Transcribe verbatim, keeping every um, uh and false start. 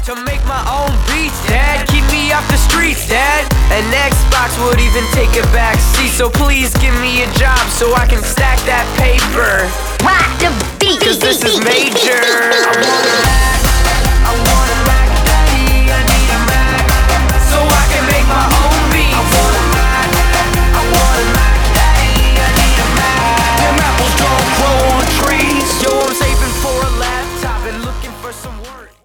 to make my own beats, Dad. Keep me off the streets, Dad. An Xbox would even take a back seat. So please give me a job so I can stack that paper. Rock the beat. Cause this is major. I wanna